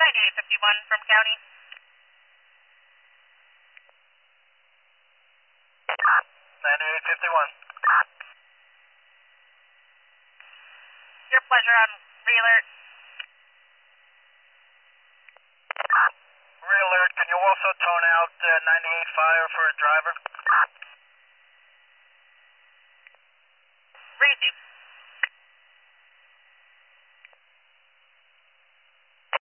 9851 from County. 9851. Your pleasure on re-alert. Re-alert, can you also tone out 98 fire for a driver?